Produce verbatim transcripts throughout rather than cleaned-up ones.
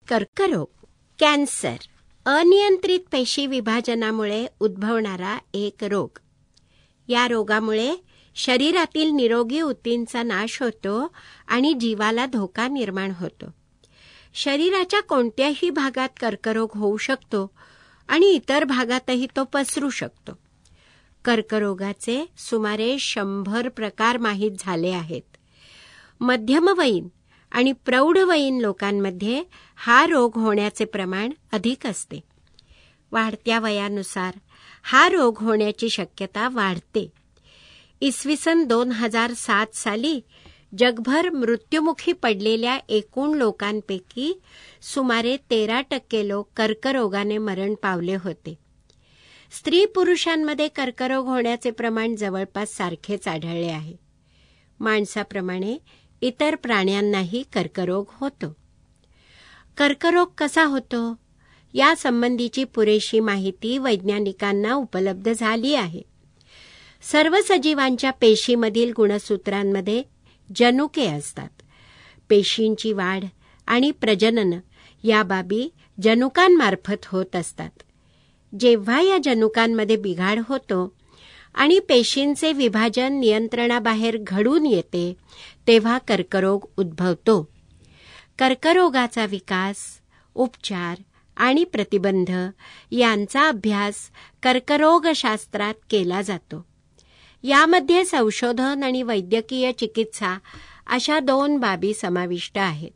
कर्करोग, कॅन्सर, अनियंत्रित पेशी विभाजनामुळे उद्भवणारा एक रोग. या रोगामुळे शरीरातील निरोगी ऊतींचा नाश होतो आणि जीवाला धोका निर्माण होतो. शरीराच्या कोणत्याही भागात कर्करोग होऊ शकतो आणि इतर भागातही तो पसरू शकतो. कर्करोगाचे सुमारे शंभर प्रकार माहीत झाले आहेत. मध्यमवयीन आणि प्रौढवयीन लोकांमध्ये हा रोग होण्याचे प्रमाण अधिक असते. वाढत्या वयानुसार हा रोग होण्याची शक्यता वाढते. इसवी सन दोन हजार सात साली जगभर मृत्युमुखी पडलेल्या एकूण लोकांपैकी सुमारे तेरा टक्के लोक कर्करोगाने मरण पावले होते. स्त्री पुरुषांमध्ये कर्करोग होण्याचे प्रमाण जवळपास सारखेच आढळले आहे. माणसाप्रमाणे इतर प्राण्यांनाही कर्करोग होतो. कर्करोग कसा होतो या संबंधीची पुरेशी माहिती वैज्ञानिकांना उपलब्ध झाली आहे. सर्व सजीवांच्या पेशीमधील गुणसूत्रांमध्ये जनुके असतात. पेशींची वाढ आणि प्रजनन या बाबी जनुकांमार्फत होत असतात. जेव्हा या जनुकांमध्ये बिघाड होतो आणि पेशींचे विभाजन नियंत्रणाबाहेर घडून येते तेव्हा कर्करोग उद्भवतो. कर्करोगाचा विकास, उपचार आणि प्रतिबंध यांचा अभ्यास कर्करोगशास्त्रात केला जातो. यामध्ये संशोधन आणि वैद्यकीय चिकित्सा अशा दोन बाबी समाविष्ट आहेत.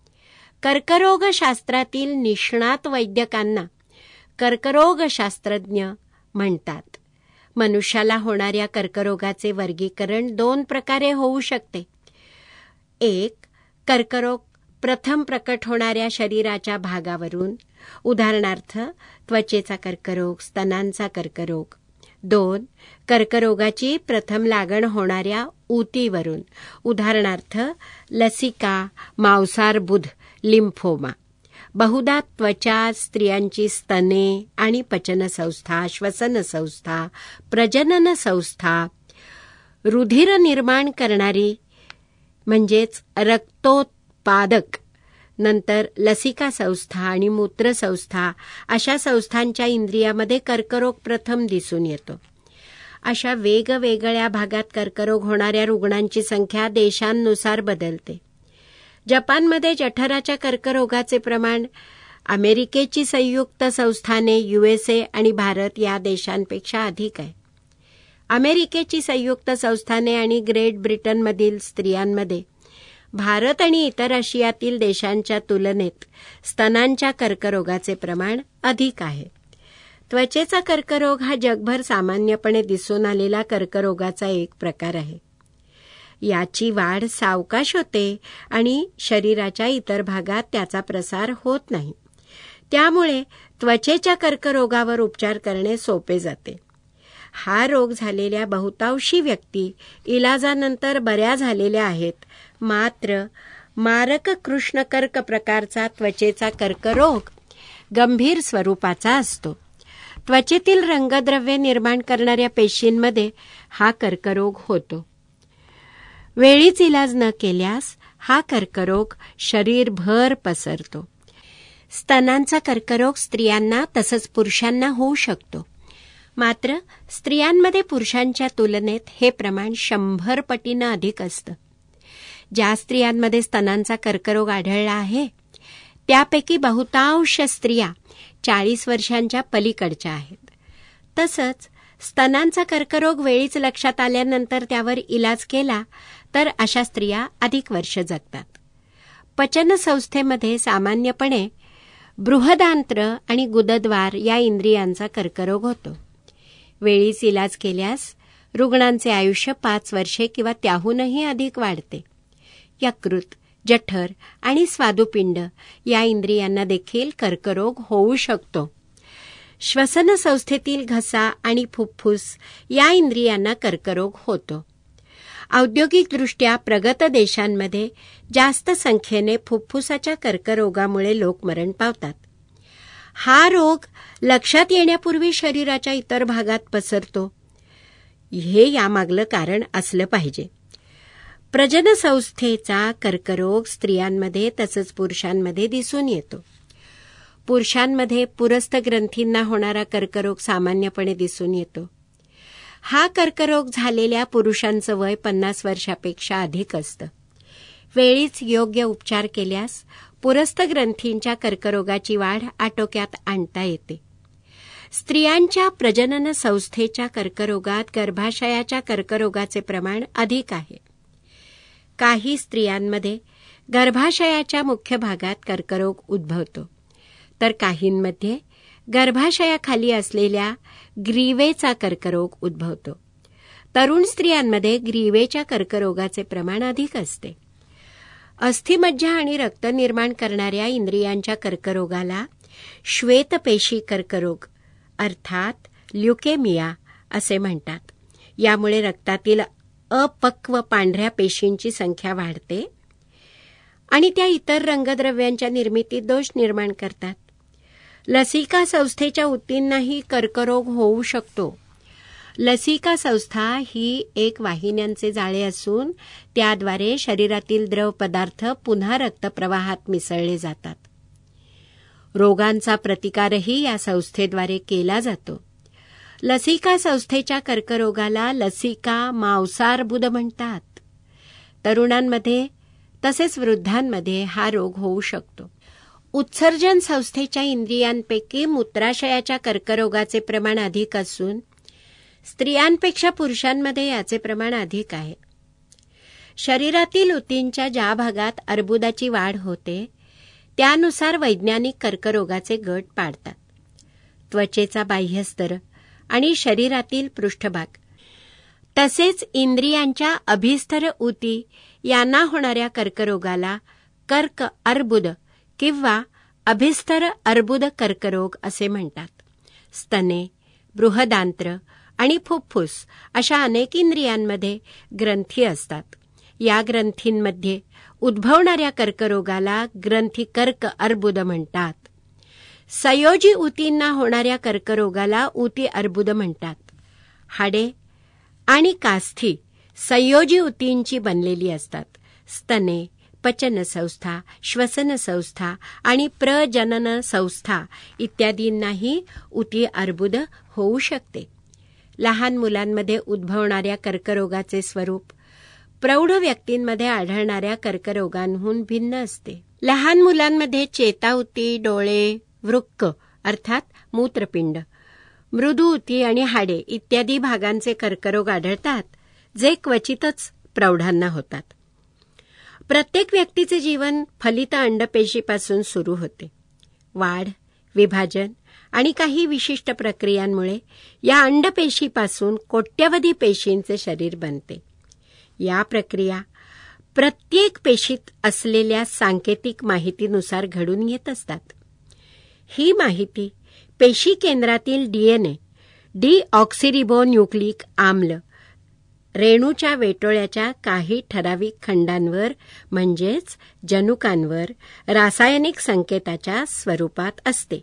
कर्करोगशास्त्रातील निष्णात वैद्यकांना कर्करोगशास्त्रज्ञ म्हणतात. मनुष्याला होणाऱ्या कर्करोगाचे वर्गीकरण दोन प्रकारे होऊ शकते. एक, कर्करोग प्रथम प्रकट होणाऱ्या शरीराच्या भागावरून, उदाहरणार्थ त्वचेचा कर्करोग, स्तनांचा कर्करोग. दोन, कर्करोगाची प्रथम लागण होणाऱ्या ऊतीवरून, उदाहरणार्थ लसिका, मांसार्बुद, लिम्फोमा. बहुधा त्वचा, स्त्रियांची स्तने आणि पचनसंस्था, श्वसनसंस्था, प्रजनन संस्था, रुधिर निर्माण करणारी म्हणजेच रक्तोत्पादक, नंतर लसिका संस्था आणि मूत्रसंस्था अशा संस्थांच्या इंद्रियामध्ये कर्करोग प्रथम दिसून येतो. अशा वेगवेगळ्या भागात कर्करोग होणाऱ्या रुग्णांची संख्या देशांनुसार बदलते. जपानमध्ये जठराच्या कर्करोगाचे प्रमाण अमेरिकेची संयुक्त संस्थाने, यूएसए आणि भारत या देशांपेक्षा अधिक आहे. अमेरिकेची संयुक्त संस्थाने आणि ग्रेट ब्रिटनमधील स्त्रियांमध्ये भारत आणि इतर आशियातील देशांच्या तुलनेत स्तनांच्या कर्करोगाचे प्रमाण अधिक आहे. त्वचेचा कर्करोग हा जगभर सामान्यपणे दिसून आलेला कर्करोगाचा एक प्रकार आहे. याची वाढ सावकाश होते आणि शरीराच्या इतर भागात त्याचा प्रसार होत नाही. त्यामुळे त्वचेच्या कर्करोगावर उपचार करणे सोपे जाते. हा रोग झालेल्या बहुतांशी व्यक्ती इलाजानंतर बऱ्या झालेल्या आहेत. मात्र मारक कृष्णकर्क प्रकारचा त्वचेचा कर्करोग गंभीर स्वरूपाचा असतो. त्वचेतील रंगद्रव्य निर्माण करणाऱ्या पेशींमध्ये हा कर्करोग होतो. वेळीच इलाज न केल्यास हा कर्करोग शरीरभर पसरतो. स्तनांचा कर्करोग स्त्रियांना तसंच पुरुषांना होऊ शकतो. मात्र स्त्रियांमध्ये पुरुषांच्या तुलनेत हे प्रमाण शंभर पटीनं अधिक असतं. ज्या स्त्रियांमध्ये स्तनांचा कर्करोग आढळला आहे त्यापैकी बहुतांश स्त्रिया चाळीस वर्षांच्या पलीकडच्या आहेत. तसंच स्तनांचा कर्करोग वेळीच लक्षात आल्यानंतर त्यावर इलाज केला तर अशा स्त्रिया अधिक वर्ष जगतात. पचनसंस्थेमध्ये सामान्यपणे बृहदांत्र आणि गुदद्वार या इंद्रियांचा कर्करोग होतो. वेळीच इलाज केल्यास रुग्णांचे आयुष्य पाच वर्षे किंवा त्याहूनही अधिक वाढते. यकृत, जठर आणि स्वादुपिंड या इंद्रियांना देखील कर्करोग होऊ शकतो. श्वसनसंस्थेतील घसा आणि फुफ्फुस या इंद्रियांना कर्करोग होतो. औद्योगिकदृष्ट्या प्रगत देशांमध्ये जास्त संख्येने फुफ्फुसाच्या कर्करोगामुळे लोक मरण पावतात. हा रोग लक्षात येण्यापूर्वी शरीराच्या इतर भागात पसरतो. हे यामागलं कारण असलं पाहिजे. प्रजनसंस्थेचा कर्करोग स्त्रियांमध्ये तसंच पुरुषांमध्ये दिसून येतो. पुरुषांमध्ये पुरस्थ ग्रंथींना होणारा कर्करोग सामान्यपणे दिसून येतो. हा कर्करोग झालेल्या पुरुषांचं वय पन्नास वर्षापेक्षा अधिक असतं. वेळीच योग्य उपचार केल्यास पुरस्थ ग्रंथींच्या कर्करोगाची वाढ आटोक्यात आणता येते. स्त्रियांच्या प्रजनन संस्थेच्या कर्करोगात गर्भाशयाच्या कर्करोगाचे प्रमाण अधिक आहे. काही स्त्रियांमध्ये गर्भाशयाच्या मुख्य भागात कर्करोग उद्भवतो, तर काहींमध्ये गर्भाशयाखाली असलेल्या ग्रीवेचा कर्करोग उद्भवतो. तरुण स्त्रियांमध्ये ग्रीवेच्या कर्करोगाचे प्रमाण अधिक असते. अस्थिमज्जा आणि रक्त निर्माण करणाऱ्या इंद्रियांच्या कर्करोगाला श्वेतपेशी कर्करोग अर्थात ल्युकेमिया असे म्हणतात. यामुळे रक्तातील अपक्व पांढऱ्या पेशींची संख्या वाढते आणि त्या इतर रंगद्रव्यांच्या निर्मितीत दोष निर्माण करतात. लसिका संस्थेच्या ऊतींनाही कर्करोग होऊ शकतो. लसिका संस्था ही एक वाहिन्यांचे जाळे असून त्याद्वारे शरीरातील द्रव पदार्थ पुन्हा रक्तप्रवाहात मिसळले जातात. रोगांचा प्रतिकारही या संस्थेद्वारे केला जातो. लसिका संस्थेच्या कर्करोगाला लसिका मांसार्बुद म्हणतात. तरुणांमध्ये तसेच वृद्धांमध्ये हा रोग होऊ शकतो. उत्सर्जन संस्थेच्या इंद्रियांपैकी मूत्राशयाच्या कर्करोगाचे प्रमाण अधिक असून स्त्रियांपेक्षा पुरुषांमध्ये याचे प्रमाण अधिक आहे. शरीरातील ऊतींच्या ज्या भागात अर्बुदाची वाढ होते त्यानुसार वैज्ञानिक कर्करोगाचे गट पाडतात. त्वचेचा बाह्यस्तर आणि शरीरातील पृष्ठभाग तसेच इंद्रियांच्या अभिस्तर ऊती यांना होणाऱ्या कर्करोगाला कर्क अर्बुद किंवा अभिस्तर अर्बुद कर्करोग असे म्हणतात. स्तने, बृहदांत्र आणि फुफ्फुस अशा अनेक इंद्रियांमध्ये ग्रंथी असतात. या ग्रंथींमध्ये उद्भवणाऱ्या कर्करोगाला ग्रंथी कर्क अर्बुद म्हणतात. संयोजी ऊतींना होणाऱ्या कर्करोगाला ऊती अर्बुद म्हणतात. हाडे आणि कास्थी संयोजी ऊतींची बनलेली असतात. स्तने, पचन संस्था, श्वसन संस्था आणि प्रजनन संस्था इत्यादींनाही ऊती अर्बुद होऊ शकते. लहान मुलांमध्ये उद्भवणाऱ्या कर्करोगाचे स्वरूप प्रौढ व्यक्तींमध्ये आढळणाऱ्या कर्करोगांहून भिन्न असते. लहान मुलांमध्ये चेताऊती, डोळे, वृक्क अर्थात मूत्रपिंड, मृदुऊती आणि हाडे इत्यादी भागांचे कर्करोग आढळतात, जे क्वचितच प्रौढांना होतात. प्रत्येक व्यक्तीचे जीवन फलित अंडपेशीपासून सुरू होते. वाढ, विभाजन आणि काही विशिष्ट प्रक्रियांमुळे या अंडपेशीपासून कोट्यवधी पेशींचे शरीर बनते. या प्रक्रिया प्रत्येक पेशीत असलेल्या सांकेतिक माहितीनुसार घडून येत असतात. ही माहिती पेशी केंद्रातील डीएनए, डीऑक्सिरिबोन्यूक्लिक आम्ल, रेणूच्या वेटोळ्याच्या काही ठराविक खंडांवर म्हणजेच जनुकांवर रासायनिक संकेताच्या स्वरूपात असते.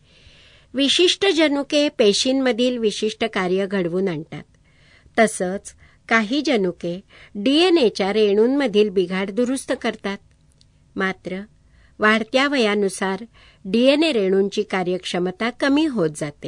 विशिष्ट जनुके पेशींमधील विशिष्ट कार्य घडवून आणतात. तसंच काही जनुके डीएनएच्या रेणूंमधील बिघाड दुरुस्त करतात. मात्र वाढत्या वयानुसार डीएनए रेणूंची कार्यक्षमता कमी होत जाते.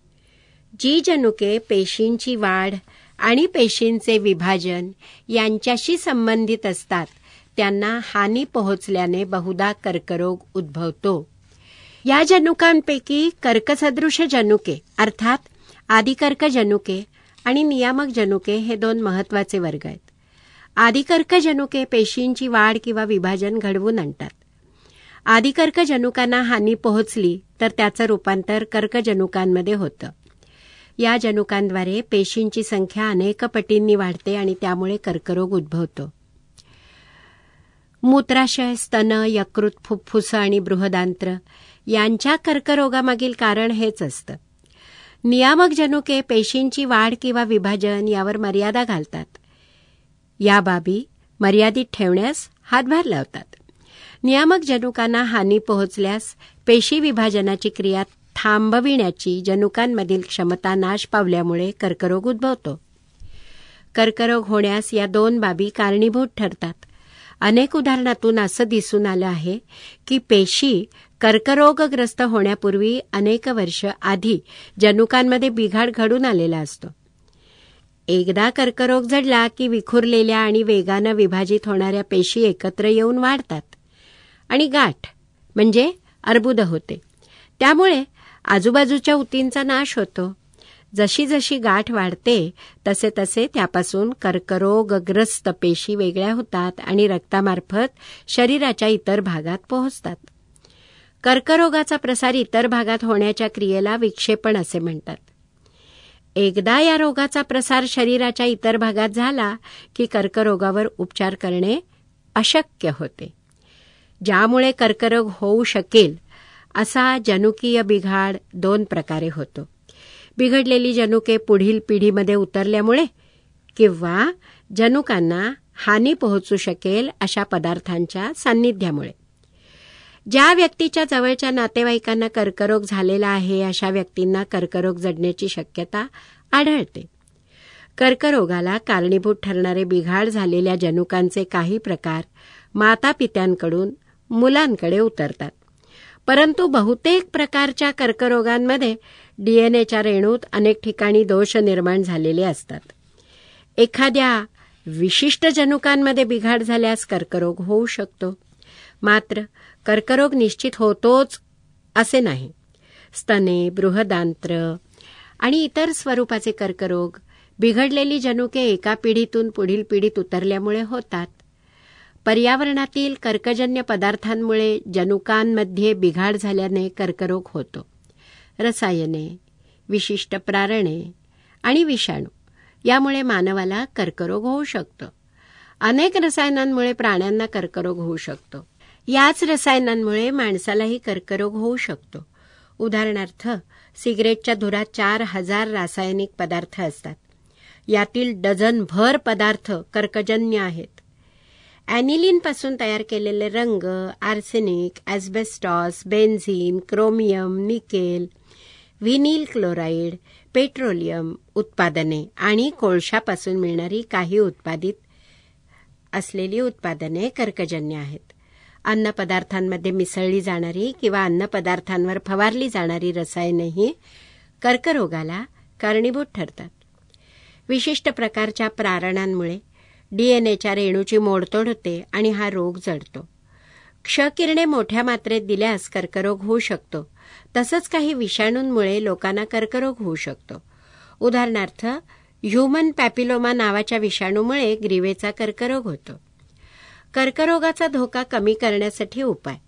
जी जनुके पेशींची वाढ आणि पेशींचे विभाजन यांच्याशी संबंधित असतात त्यांना हानी पोहोचल्याने बहुधा कर्करोग उद्भवतो. या जनुकांपैकी कर्कसदृश जनुके अर्थात आदिकर्क जनुके आणि नियामक जनुके हे दोन महत्वाचे वर्ग आहेत. आदिकर्क जनुके पेशींची वाढ किंवा विभाजन घडवून आणतात. आदिकर्क जनुकांना हानी पोहोचली तर त्याचं रूपांतर कर्कजनुकांमध्ये होतं. या जनुकांद्वारे पेशींची संख्या अनेक पटींनी वाढते आणि त्यामुळे कर्करोग उद्भवतो. मूत्राशय, स्तन, यकृत, फुफ्फुस आणि बृहदांत्र यांच्या कर्करोगामागील कारण हेच असतं. नियामक जनुके पेशींची वाढ किंवा विभाजन यावर मर्यादा घालतात. या बाबी मर्यादित ठेवण्यास हातभार लावतात. नियामक जनुकांना हानी पोहोचल्यास पेशी विभाजनाची क्रिया थांबविण्याची जनुकांमधील क्षमता नाश पावल्यामुळे कर्करोग उद्भवतो. कर्करोग होण्यास या दोन बाबी कारणीभूत ठरतात. अनेक उदाहरणातून असं दिसून आलं आहे की पेशी कर्करोगग्रस्त होण्यापूर्वी अनेक वर्ष आधी जनुकांमध्ये बिघाड घडून आलेला असतो. एकदा कर्करोग जडला की विखुरलेल्या आणि वेगानं विभाजित होणाऱ्या पेशी एकत्र येऊन वाढतात आणि गाठ म्हणजे अर्बुद होते. त्यामुळे आजूबाजूच्या ऊतींचा नाश होतो. जशी जशी गाठ वाढते तसे तसे त्यापासून कर्करोगग्रस्त पेशी वेगळ्या होतात आणि रक्तामार्फत शरीराच्या इतर भागात पोहोचतात. कर्करोगाचा प्रसार इतर भागात होण्याच्या क्रियेला विक्षेपण असे म्हणतात. एकदा या रोगाचा प्रसार शरीराच्या इतर भागात झाला की कर्करोगावर उपचार करणे अशक्य होते. ज्यामुळे कर्करोग होऊ शकेल असा जनुकीय बिघाड दोन प्रकारे होतो. बिघडलेली जनुके पुढील पिढीमध्ये उतरल्यामुळे किंवा जनुकांना हानी पोहोचू शकेल अशा पदार्थांच्या सान्निध्यामुळे. ज्या व्यक्तीच्या जवळच्या नातेवाईकांना कर्करोग झालेला आहे अशा व्यक्तींना कर्करोग जडण्याची शक्यता आढळते. कर्करोगाला कारणीभूत ठरणारे बिघाड झालेल्या जनुकांचे काही प्रकार मातापित्यांकडून मुलांकडे उतरतात. परंतु बहुतेक प्रकारच्या कर्करोगांमध्ये डीएनएच्या रेणूत अनेक ठिकाणी दोष निर्माण झालेले असतात. एखाद्या विशिष्ट जनुकांमध्ये बिघाड झाल्यास कर्करोग होऊ शकतो. मात्र कर्करोग निश्चित होतोच असे नाही. स्तने, बृहदांत्र आणि इतर स्वरूपाचे कर्करोग बिघडलेली जनुके एका पिढीतून पुढील पिढीत उतरल्यामुळे होतात. पर्यावरणातील कर्कजन्य पदार्थांमुळे जनुकांमध्ये बिघाड झाल्याने कर्करोग होतो. रसायने, विशिष्ट प्रारणे आणि विषाणू यामुळे मानवाला कर्करोग होऊ शकतो. अनेक रसायनांमुळे प्राण्यांना कर्करोग होऊ शकतो. याच रसायनांमुळे माणसालाही कर्करोग होऊ शकतो. उदाहरणार्थ, सिगरेटच्या धुरात चार हजार रासायनिक पदार्थ असतात. यातील डझनभर पदार्थ कर्कजन्य आहेत. ॲनिलीनपासून तयार केलेले रंग, arsenic, asbestos, benzene, chromium, nickel, vinyl chloride, petroleum उत्पादने आणि कोळशापासून मिळणारी काही उत्पादित असलेली उत्पादने कर्कजन्य आहेत. अन्नपदार्थांमध्ये मिसळली जाणारी किंवा अन्नपदार्थांवर फवारली जाणारी रसायनेही कर्करोगाला कारणीभूत ठरतात. विशिष्ट प्रकारच्या प्रारणांमुळे डीएनएच्या रेणूची मोडतोड होते आणि हा रोग जडतो. क्षकिरणे मोठ्या मात्रेत दिल्यास कर्करोग होऊ शकतो. तसंच काही विषाणूंमुळे लोकांना कर्करोग होऊ शकतो. उदाहरणार्थ, ह्युमन पॅपिलोमा नावाच्या विषाणूमुळे ग्रीवेचा कर्करोग होतो. कर्करोगाचा धोका कमी करण्यासाठी उपाय.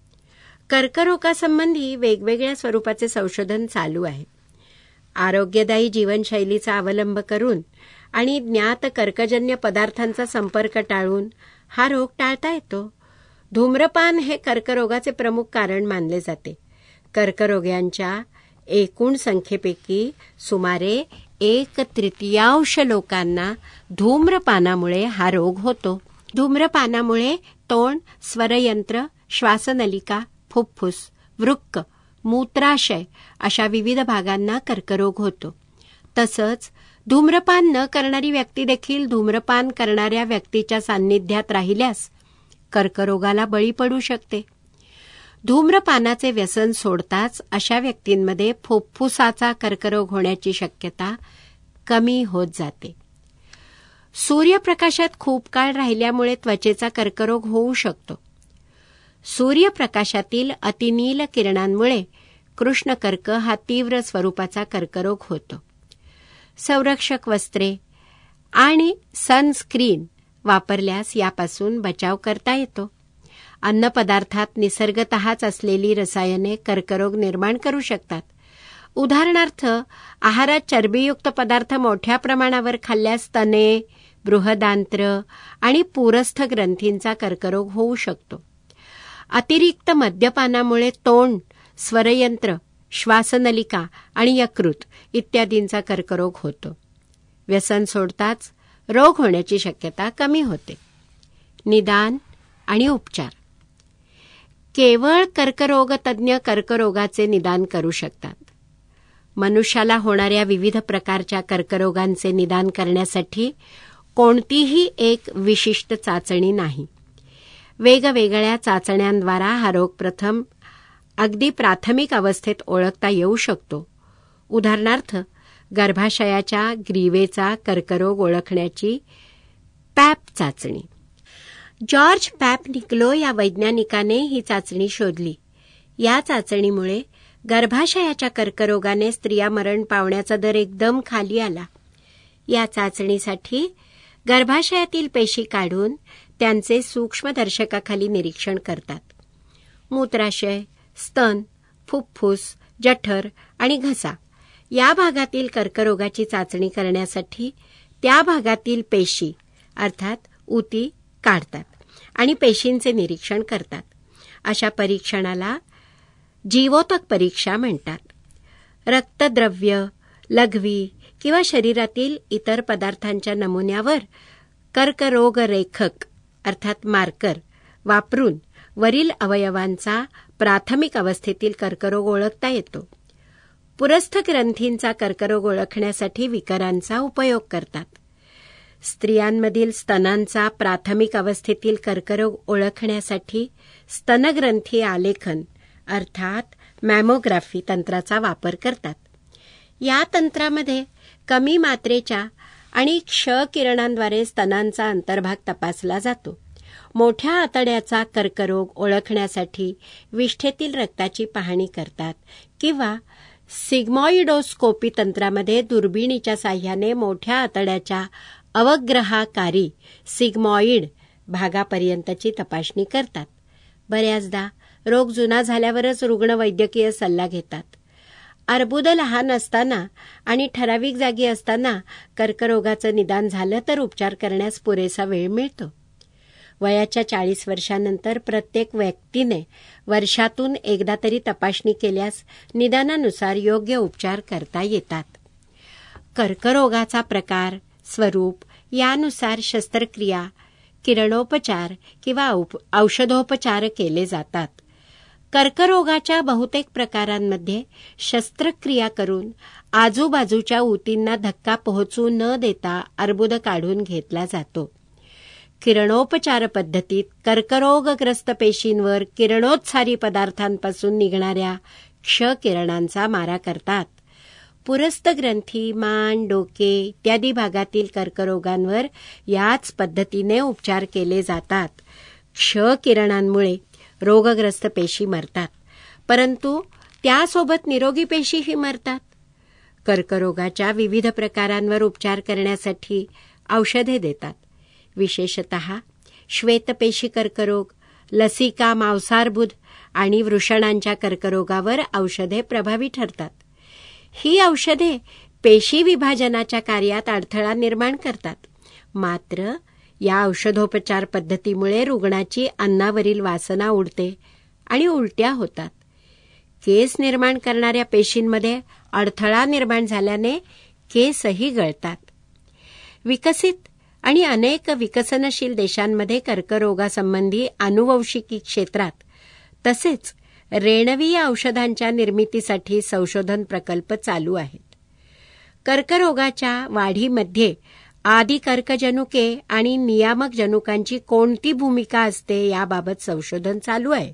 कर्करोगासंबंधी वेगवेगळ्या स्वरूपाचे संशोधन चालू आहे. आरोग्यदायी जीवनशैलीचा अवलंब करून आणि ज्ञात कर्कजन्य पदार्थांचा संपर्क टाळून हा रोग टाळता येतो. धूम्रपान हे कर्करोगाचे प्रमुख कारण मानले जाते. कर्करोग्यांच्या एकूण संख्येपैकी सुमारे एक तृतीयांश लोकांना धूम्रपानामुळे हा रोग होतो. धूम्रपानामुळे तोंड, स्वरयंत्र, श्वासनलिका, फुफ्फुस, वृक्क, मूत्राशय अशा विविध भागांना कर्करोग होतो. तसंच धूम्रपान न करणारी व्यक्ती देखील धूम्रपान करणाऱ्या व्यक्तीच्या सान्निध्यात राहिल्यास कर्करोगाला बळी पडू शकते. धूम्रपानाचे व्यसन सोडताच अशा व्यक्तींमध्ये फुफ्फुसाचा कर्करोग होण्याची शक्यता कमी होत जाते. सूर्यप्रकाशात खूप काळ राहिल्यामुळे त्वचेचा कर्करोग होऊ शकतो. सूर्यप्रकाशातील अतिनील किरणांमुळे कृष्णकर्क हा तीव्र स्वरूपाचा कर्करोग होतो. संरक्षक वस्त्रे आणि सनस्क्रीन वापरल्यास यापासून बचाव करता येतो. अन्नपदार्थात निसर्गतःच असलेली रसायने कर्करोग निर्माण करू शकतात. उदाहरणार्थ, आहारात चरबीयुक्त पदार्थ मोठ्या प्रमाणावर खाल्ल्यास स्तने, बृहदांत्र आणि पुरस्थ ग्रंथींचा कर्करोग होऊ शकतो. अतिरिक्त मद्यपानामुळे तोंड, स्वरयंत्र, श्वासनलिका आणि यकृत इत्यादींचा कर्करोग होतो. व्यसन सोडताच रोग होण्याची शक्यता कमी होते. निदान आणि उपचार. केवळ कर्करोग तज्ज्ञ कर्करोगाचे निदान करू शकतात. मनुष्याला होणाऱ्या विविध प्रकारच्या कर्करोगांचे निदान करण्यासाठी कोणतीही एक विशिष्ट चाचणी नाही. वेगवेगळ्या चाचण्यांद्वारा हा रोग प्रथम अगदी प्राथमिक अवस्थेत ओळखता येऊ शकतो. उदाहरणार्थ, गर्भाशयाच्या ग्रीवेचा कर्करोग ओळखण्याची पॅप चाचणी. जॉर्ज पॅप निकलो या वैज्ञानिकाने ही चाचणी शोधली. या चाचणीमुळे गर्भाशयाच्या कर्करोगाने स्त्रिया मरण पावण्याचा दर एकदम खाली आला. या चाचणीसाठी गर्भाशयातील पेशी काढून त्यांचे सूक्ष्मदर्शकाखाली निरीक्षण करतात. मूत्राशय, स्तन, फुफ्फुस, जठर आणि घसा या भागातील कर्करोगाची चाचणी करण्यासाठी त्या भागातील पेशी अर्थात उती काढतात आणि पेशींचे निरीक्षण करतात. अशा परीक्षणाला जीवोतक परीक्षा म्हणतात. रक्तद्रव्य, लघवी किंवा शरीरातील इतर पदार्थांच्या नमुन्यावर कर्करोगरेखक अर्थात मार्कर वापरून वरील अवयवांचा प्राथमिक अवस्थेतील कर्करोग ओळखता येतो. पुरस्थ ग्रंथींचा कर्करोग ओळखण्यासाठी विकरांचा उपयोग करतात. स्त्रियांमधील स्तनांचा प्राथमिक अवस्थेतील कर्करोग ओळखण्यासाठी स्तनग्रंथी आलेखन अर्थात मॅमोग्राफी तंत्राचा वापर करतात. या तंत्रामध्ये कमी मात्रेच्या आणि क्ष किरणांद्वारे स्तनांचा अंतर्भाग तपासला जातो. मोठ्या आतड्याचा कर्करोग ओळखण्यासाठी विष्ठेतील रक्ताची पाहणी करतात किंवा सिग्मॉइडोस्कोपी तंत्रामध्ये दुर्बिणीच्या साह्याने मोठ्या आतड्याच्या अवग्रहाकारी सिग्मॉइड भागापर्यंतची तपासणी करतात. बऱ्याचदा रोग जुना झाल्यावरच रुग्ण वैद्यकीय सल्ला घेतात. अर्बुद लहान असताना आणि ठराविक जागी असताना कर्करोगाचं निदान झालं तर उपचार करण्यास पुरेसा वेळ मिळतो. वयाच्या चाळीस वर्षांनंतर प्रत्येक व्यक्तीने वर्षातून एकदा तरी तपासणी केल्यास निदानानुसार योग्य उपचार करता येतात. कर्करोगाचा प्रकार, स्वरूप यानुसार शस्त्रक्रिया, किरणोपचार किंवा औषधोपचार केले जातात. कर्करोगाच्या बहुतेक प्रकारांमध्ये शस्त्रक्रिया करून आजूबाजूच्या ऊतींना धक्का पोहोचू न देता अर्बुद काढून घेतला जातो. किरणोपचार पद्धतीत कर्करोगग्रस्त पेशींवर किरणोत्सारी पदार्थांपासून निघणाऱ्या क्ष किरणांचा मारा करतात. पुरस्थ ग्रंथी, मान, डोके इत्यादी भागातील कर्करोगांवर याच पद्धतीने उपचार केले जातात. क्ष किरणांमुळे रोगग्रस्त पेशी मरतात, परंतु त्यासोबत निरोगी पेशीही मरतात. कर्करोगाच्या विविध प्रकारांवर उपचार करण्यासाठी औषधे देतात. विशेषतः श्वेतपेशी कर्करोग, लसिका, मांसार्बुद आणि वृषणांच्या कर्करोगावर औषधे प्रभावी ठरतात. ही औषधे पेशी विभाजनाच्या कार्यात अडथळा निर्माण करतात. मात्र या औषधोपचार पद्धतीमुळे रुग्णाची अन्नावरील वासना उडते आणि उलट्या होतात. केस निर्माण करणाऱ्या पेशींमध्ये अडथळा निर्माण झाल्याने केसही गळतात. विकसित आणि अनेक विकसनशील देशांमध्ये कर्करोगासंबंधी आनुवंशिकी क्षेत्रात तसेच रेणवीय औषधांच्या निर्मितीसाठी संशोधन प्रकल्प चालू आहेत. कर्करोगाच्या वाढीमध्ये आदिकर्कजनुके आणि नियामक जनुकांची कोणती भूमिका असते याबाबत संशोधन चालू आहे.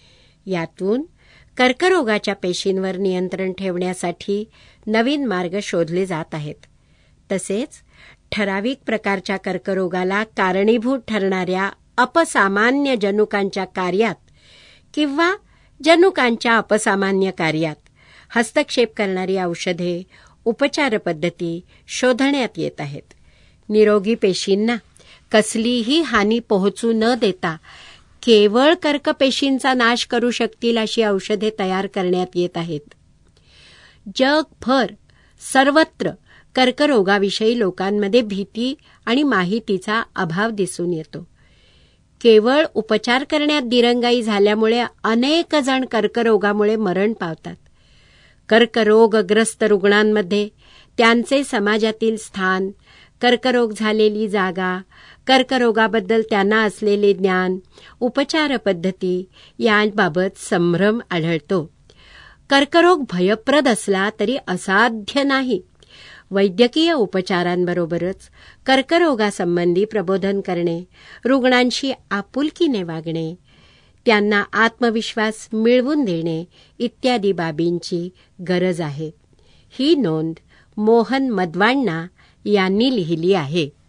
यातून कर्करोगाच्या पेशींवर नियंत्रण ठेवण्यासाठी नवीन मार्ग शोधले जात आहेत. तसेच ठराविक प्रकारच्या कर्करोगाला कारणीभूत ठरणाऱ्या अपसामान्य जनुकांच्या कार्यात किंवा जनुकांच्या अपसामान्य कार्यात हस्तक्षेप करणारी औषधे, उपचार पद्धती शोधण्यात येत आहेत. निरोगी पेशींना कसलीही हानी पोहोचू न देता केवळ कर्कपेशींचा नाश करू शकतील अशी औषधे तयार करण्यात येत आहेत. जगभर सर्वत्र कर्करोगाविषयी लोकांमध्ये भीती आणि माहितीचा अभाव दिसून येतो. केवळ उपचार करण्यात दिरंगाई झाल्यामुळे अनेक जण कर्करोगामुळे मरण पावतात. कर्करोगग्रस्त रुग्णांमध्ये त्यांचे समाजातील स्थान, कर्करोग झालेली जागा, कर्करोगाबद्दल त्यांना असलेले ज्ञान, उपचार पद्धती याबाबत संभ्रम आढळतो. कर्करोग भयप्रद असला तरी असाध्य नाही. वैद्यकीय उपचारांबरोबरच कर्करोगासंबंधी प्रबोधन करणे, रुग्णांशी आपुलकीने वागणे, त्यांना आत्मविश्वास मिळवून देणे इत्यादी बाबींची गरज आहे. ही नोंद मोहन मदवाण्णा यांनी लिहिली आहे.